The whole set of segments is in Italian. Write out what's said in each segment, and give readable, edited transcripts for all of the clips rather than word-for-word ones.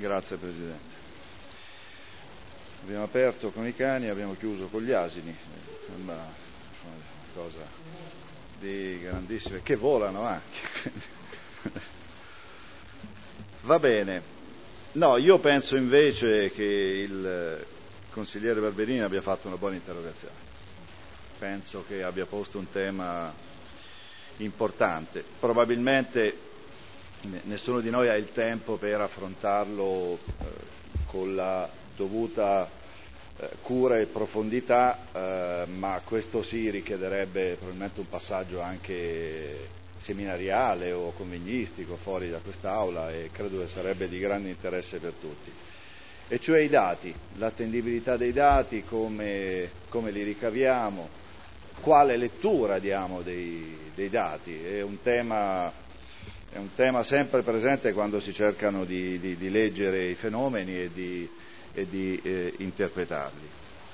Grazie Presidente. Abbiamo aperto con i cani, abbiamo chiuso con gli asini, sembra una cosa di grandissime, che volano anche. Va bene. No, io penso invece che il consigliere Barberini abbia fatto una buona interrogazione. Penso che abbia posto un tema importante. Probabilmente nessuno di noi ha il tempo per affrontarlo con la dovuta cura e profondità, ma questo sì richiederebbe probabilmente un passaggio anche seminariale o convegnistico fuori da quest'Aula, e credo che sarebbe di grande interesse per tutti. E cioè i dati, l'attendibilità dei dati, come li ricaviamo, quale lettura diamo dei dati. È un tema sempre presente quando si cercano di leggere i fenomeni e di interpretarli.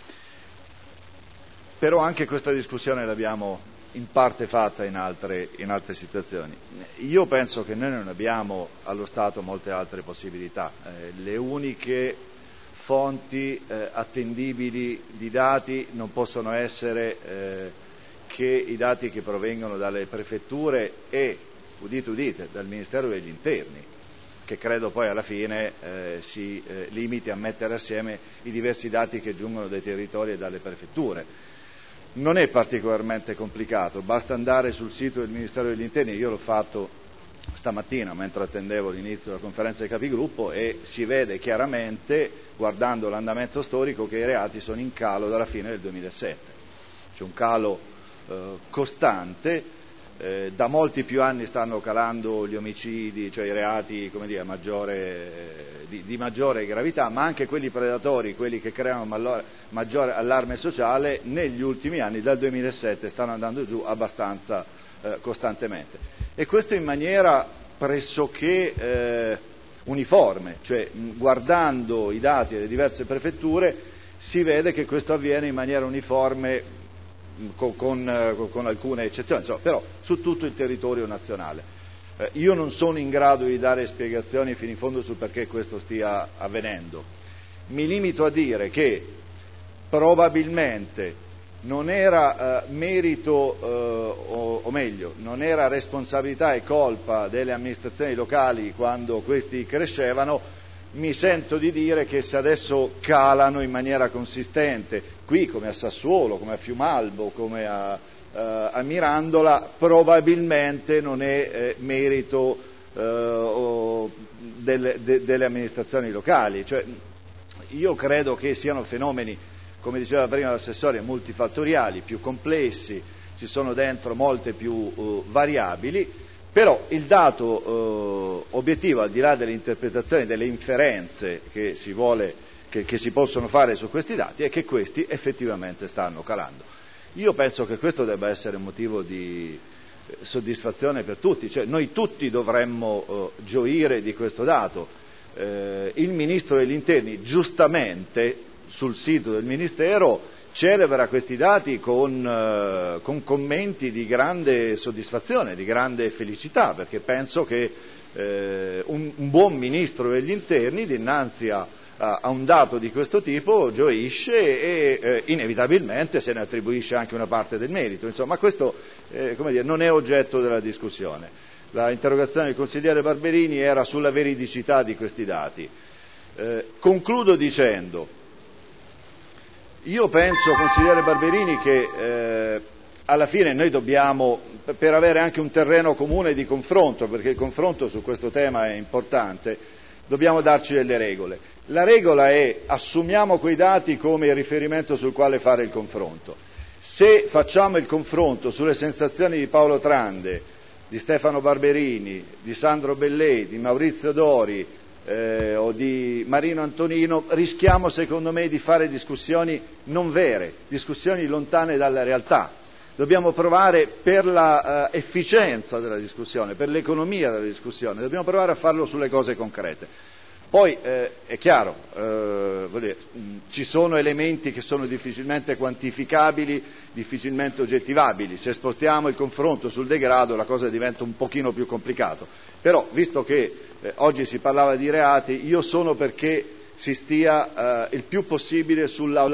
Però anche questa discussione l'abbiamo in parte fatta in altre situazioni. Io penso che noi non abbiamo allo Stato molte altre possibilità. Le uniche fonti attendibili di dati non possono essere che i dati che provengono dalle prefetture e, udite udite, dal Ministero degli Interni, che credo poi alla fine si limiti a mettere assieme i diversi dati che giungono dai territori e dalle prefetture. Non è particolarmente complicato, basta andare sul sito del Ministero degli Interni. Io l'ho fatto stamattina mentre attendevo l'inizio della conferenza dei capigruppo, e si vede chiaramente, guardando l'andamento storico, che i reati sono in calo dalla fine del 2007. C'è un calo costante. Da molti più anni stanno calando gli omicidi, cioè i reati, come dire, di maggiore gravità, ma anche quelli predatori, quelli che creano maggiore allarme sociale, negli ultimi anni, dal 2007, stanno andando giù abbastanza costantemente. E questo in maniera pressoché uniforme, cioè guardando i dati delle diverse prefetture si vede che questo avviene in maniera uniforme, con alcune eccezioni, insomma, però su tutto il territorio nazionale. Io non sono in grado di dare spiegazioni fino in fondo sul perché questo stia avvenendo. Mi limito a dire che probabilmente non era merito, o meglio, non era responsabilità e colpa delle amministrazioni locali quando questi crescevano. Mi sento di dire che se adesso calano in maniera consistente, qui come a Sassuolo, come a Fiumalbo, come a Mirandola, probabilmente non è merito delle amministrazioni locali. Cioè, io credo che siano fenomeni, come diceva prima l'assessore, multifattoriali, più complessi, ci sono dentro molte più variabili. Però il dato obiettivo, al di là delle interpretazioni, delle inferenze che si possono fare su questi dati, è che questi effettivamente stanno calando. Io penso che questo debba essere un motivo di soddisfazione per tutti, cioè noi tutti dovremmo gioire di questo dato. Il Ministro degli Interni giustamente sul sito del Ministero celebra questi dati con commenti di grande soddisfazione, di grande felicità, perché penso che un buon Ministro degli Interni dinanzi a un dato di questo tipo gioisce e inevitabilmente se ne attribuisce anche una parte del merito. Insomma, questo non è oggetto della discussione. La interrogazione del consigliere Barberini era sulla veridicità di questi dati. Concludo dicendo: io penso, consigliere Barberini, che alla fine noi dobbiamo, per avere anche un terreno comune di confronto, perché il confronto su questo tema è importante, dobbiamo darci delle regole. La regola è: assumiamo quei dati come il riferimento sul quale fare il confronto. Se facciamo il confronto sulle sensazioni di Paolo Trande, di Stefano Barberini, di Sandro Bellei, di Maurizio Dori, o di Marino Antonino, rischiamo secondo me di fare discussioni non vere, discussioni lontane dalla realtà. Dobbiamo provare, per la efficienza della discussione, per l'economia della discussione, dobbiamo provare a farlo sulle cose concrete. Poi è chiaro, ci sono elementi che sono difficilmente quantificabili, difficilmente oggettivabili. Se spostiamo il confronto sul degrado la cosa diventa un pochino più complicato. Però, visto che oggi si parlava di reati, io sono perché si stia il più possibile sulla